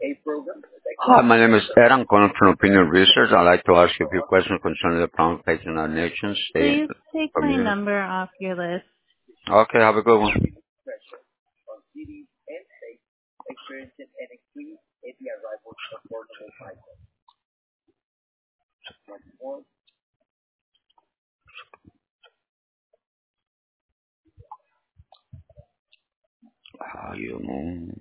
Hi, my name is Ed. I'm calling from Opinion Research. I'd like to ask you a few questions concerning the problem facing our nation, state, Please take my community. number off your list. Okay, have a good one. How you move?